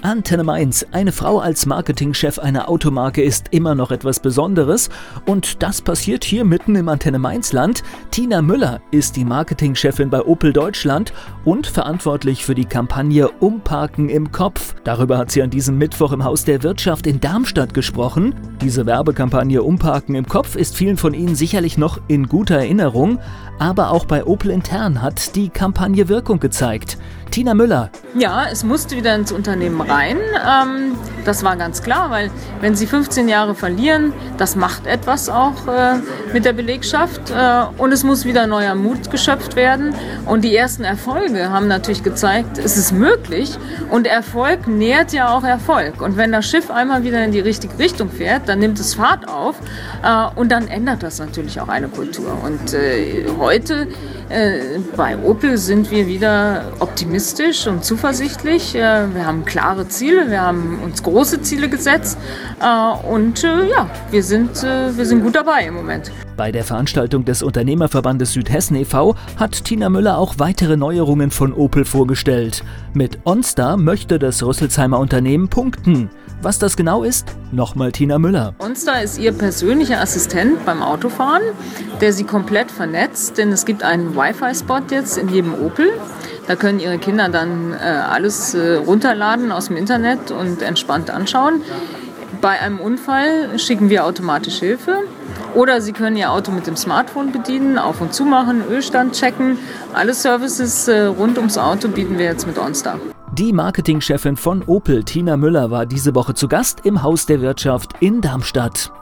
Antenne Mainz. Eine Frau als Marketingchef einer Automarke ist immer noch etwas Besonderes. Und das passiert hier mitten im Antenne Mainz-Land. Tina Müller ist die Marketingchefin bei Opel Deutschland und verantwortlich für die Kampagne Umparken im Kopf. Darüber hat sie an diesem Mittwoch im Haus der Wirtschaft in Darmstadt gesprochen. Diese Werbekampagne Umparken im Kopf ist vielen von Ihnen sicherlich noch in guter Erinnerung. Aber auch bei Opel intern hat die Kampagne Wirkung gezeigt. Tina Müller. Ja, es musste wieder ins Unternehmen rein. Das war ganz klar, weil wenn Sie 15 Jahre verlieren, das macht etwas auch mit der Belegschaft. Und es muss wieder neuer Mut geschöpft werden. Und die ersten Erfolge haben natürlich gezeigt, es ist möglich. Und Erfolg nährt ja auch Erfolg. Und wenn das Schiff einmal wieder in die richtige Richtung fährt, dann nimmt es Fahrt auf. Und dann ändert das natürlich auch eine Kultur. Und heute bei Opel sind wir wieder optimistisch und zuversichtlich. Wir haben klare Ziele, wir haben uns große Ziele gesetzt wir sind gut dabei im Moment. Bei der Veranstaltung des Unternehmerverbandes Südhessen e.V. hat Tina Müller auch weitere Neuerungen von Opel vorgestellt. Mit OnStar möchte das Rüsselsheimer Unternehmen punkten. Was das genau ist? Nochmal Tina Müller. OnStar ist ihr persönlicher Assistent beim Autofahren, der sie komplett vernetzt, denn es gibt einen Wi-Fi-Spot jetzt in jedem Opel. Da können Ihre Kinder dann alles runterladen aus dem Internet und entspannt anschauen. Bei einem Unfall schicken wir automatisch Hilfe. Oder Sie können Ihr Auto mit dem Smartphone bedienen, auf- und zumachen, Ölstand checken. Alle Services rund ums Auto bieten wir jetzt mit OnStar. Die Marketingchefin von Opel, Tina Müller, war diese Woche zu Gast im Haus der Wirtschaft in Darmstadt.